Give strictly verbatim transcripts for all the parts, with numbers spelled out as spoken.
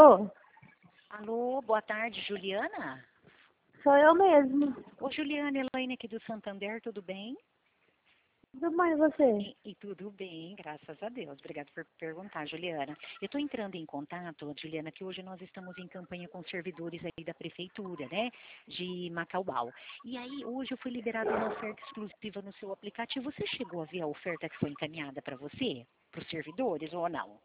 Alô? Alô, boa tarde, Juliana? Sou eu mesmo. Ô, Juliana, Elaine aqui do Santander, tudo bem? Tudo bem, e você? E, e tudo bem, graças a Deus. Obrigada por perguntar, Juliana. Eu estou entrando em contato, Juliana, que hoje nós estamos em campanha com servidores aí da prefeitura, né, de Macaubal. E aí, hoje eu fui liberada uma oferta exclusiva no seu aplicativo. Você chegou a ver a oferta que foi encaminhada para você, para os servidores, ou não?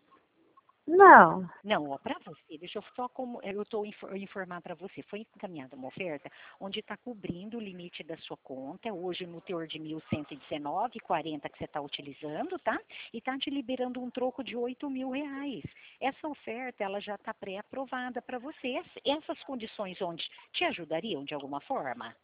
Não. Não, ó, para você, deixa eu só como eu estou informar para você, foi encaminhada uma oferta onde está cobrindo o limite da sua conta, hoje no teor de mil cento e dezenove e quarenta que você está utilizando, tá? E está te liberando um troco de oito mil reais. Essa oferta, ela já está pré-aprovada para você. Essas condições onde te ajudariam de alguma forma?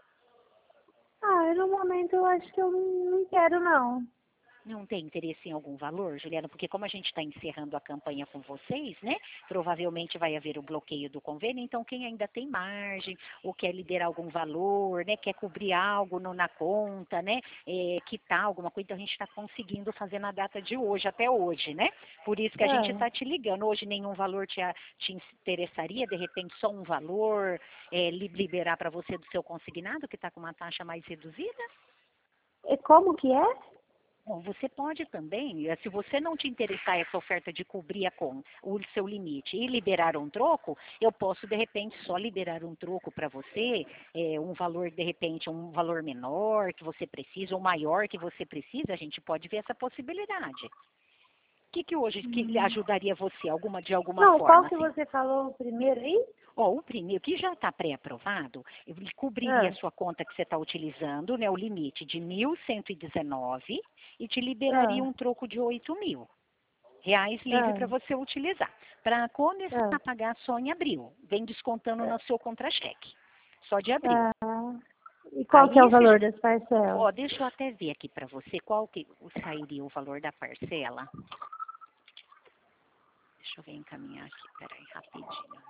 Ah, no momento eu acho que eu não não quero, não. Não tem interesse em algum valor, Juliana? Porque como a gente está encerrando a campanha com vocês, né? Provavelmente vai haver o bloqueio do convênio, então quem ainda tem margem, ou quer liberar algum valor, né? Quer cobrir algo no, na conta, né? É, quitar alguma coisa, então a gente está conseguindo fazer na data de hoje, até hoje, né? Por isso que a gente É. está te ligando. Hoje nenhum valor te, a- te interessaria, de repente só um valor, é, li- liberar para você do seu consignado, que está com uma taxa mais reduzida? E como que é? Bom, você pode também, eh, se você não te interessar essa oferta de cobrir a com o seu limite e liberar um troco, eu posso de repente só liberar um troco para você, eh, um valor de repente um valor menor que você precisa ou maior que você precisa, a gente pode ver essa possibilidade. O que que hoje que Hum. ajudaria você alguma de alguma Não, qual forma que assim? você falou primeiro aí? Ó, o primeiro, que já está pré-aprovado, ele cobriria a Ah, sua conta que você está utilizando, né, o limite de mil cento e dezenove e te liberaria ah, um troco de oito mil reais livre para ah, você utilizar. Para começar ah, a pagar só em abril, vem descontando no seu contra-cheque, só de abril. ah. E qual que é o Aí, valor você, das parcelas? ó, deixa eu até ver aqui para você qual que sairia o valor da parcela. Deixa eu ver encaminhar aqui, peraí, rapidinho.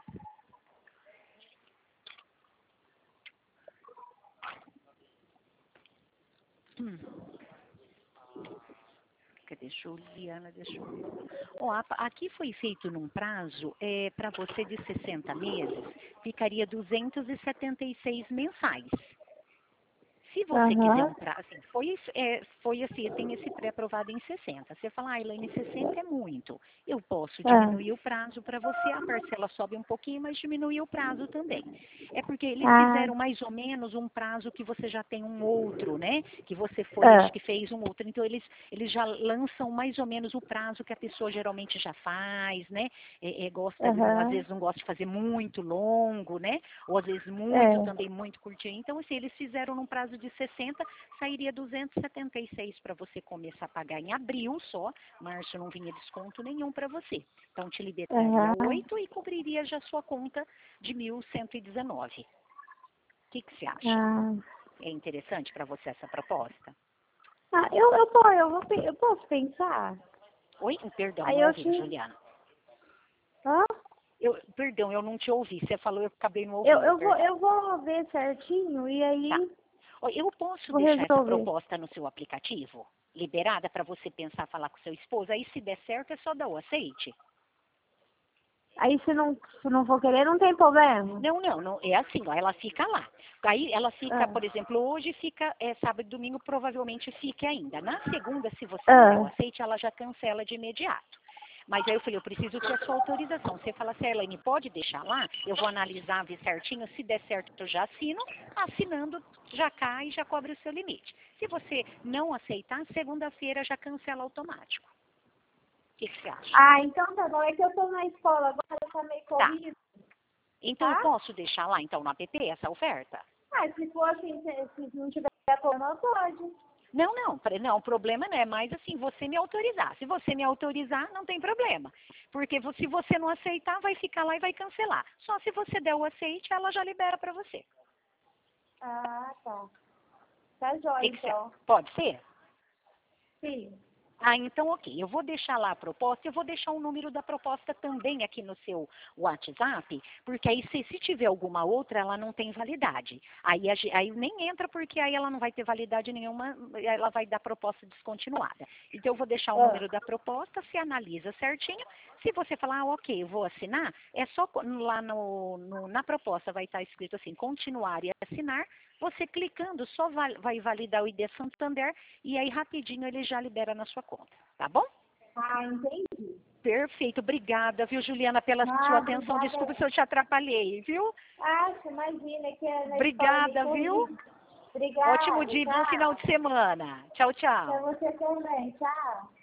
Hum. Cadê Juliana? Deixa eu ver. Ó, a- aqui foi feito num prazo, é, para você de sessenta meses, ficaria duzentos e setenta e seis mensais. Se você quiser Aham. um prazo, assim, foi, é, foi assim, tem esse pré-aprovado em sessenta. Você fala, ah, Elaine, sessenta é muito. Eu posso Ah, diminuir o prazo para você, a parcela sobe um pouquinho, mas diminuir o prazo também. É porque eles ah, fizeram mais ou menos um prazo que você já tem um outro, né? Que você foi, acho ah, que fez um outro. Então, eles, eles já lançam mais ou menos o prazo que a pessoa geralmente já faz, né? É, é, gosta, às aham. vezes não gosta de fazer muito longo, né? Ou às vezes muito, É. também muito curtinho. Então, assim, eles fizeram num prazo de sessenta, sairia duzentos e setenta e seis para você começar a pagar em abril só. Março não vinha desconto nenhum para você. Então, te liberaria Aham. oito e cobriria já sua conta de mil cento e dezenove. O que, que você acha? Ah. É interessante para você essa proposta? Ah, eu, eu, pô, eu, vou, pe- eu posso pensar? Oi? Perdão, Aí não eu ouvi, te... Juliana. Hã? Eu, perdão, eu não te ouvi. Você falou, eu acabei não Eu, ouvindo, eu, vou, perdão. eu vou ver certinho e Tá. aí Ó, eu posso vou deixar essa resolver. proposta no seu aplicativo? Liberada para você pensar, falar com seu esposo? Aí, se der certo, é só dar o aceite. Aí se não, se não for querer, não tem problema. Não, não, não, é assim, ó, ela fica lá. Aí ela fica, Ah, por exemplo, hoje fica, é, sábado e domingo provavelmente fique ainda. Na segunda, se você não der o ah, aceite, ela já cancela de imediato. Mas aí eu falei, eu preciso ter a sua autorização. Você fala assim, Elaine, pode deixar lá? Eu vou analisar, ver certinho. Se der certo, eu já assino. Assinando, já cai e já cobre o seu limite. Se você não aceitar, segunda-feira já cancela automático. O que, que você acha? ah, então tá bom. É que eu tô na escola agora, tá meio Tá. corrido, Então eu tá? posso deixar lá, então, no app, essa oferta? Ah, se for assim, se, se não tiver problema, pode. Não, não, pre- não, o problema não é mais assim, você me autorizar. Se você me autorizar, não tem problema. Porque vo- se você não aceitar, vai ficar lá e vai cancelar. Só se você der o aceite, ela já libera para você. Ah, tá. Tá O jóia, que que você- então. Pode ser? Sim. Ah, então ok. Eu vou deixar lá a proposta, eu vou deixar o número da proposta também aqui no seu WhatsApp, porque aí se, se tiver alguma outra, ela não tem validade. Aí, a, ge- aí nem entra, porque aí ela não vai ter validade nenhuma, ela vai dar proposta descontinuada. Então eu vou deixar o Ah, número da proposta, se analisa certinho. Se você falar, ah, ok, eu vou assinar, é só co- lá no, no- na proposta vai estar escrito assim, continuar e assinar. Você clicando, só vai, vai validar o I D Santander e aí rapidinho ele já libera na sua conta, tá bom? ah, entendi. Perfeito, obrigada, viu, Juliana, pela sua Ah, atenção. Desculpa obrigada. se eu te atrapalhei, viu? Acho, imagina que é na escola é bem Obrigada, viu? corrido. Ótimo Obrigada, dia, bom final tchau. de semana. Tchau, Pra tchau. você também, tchau.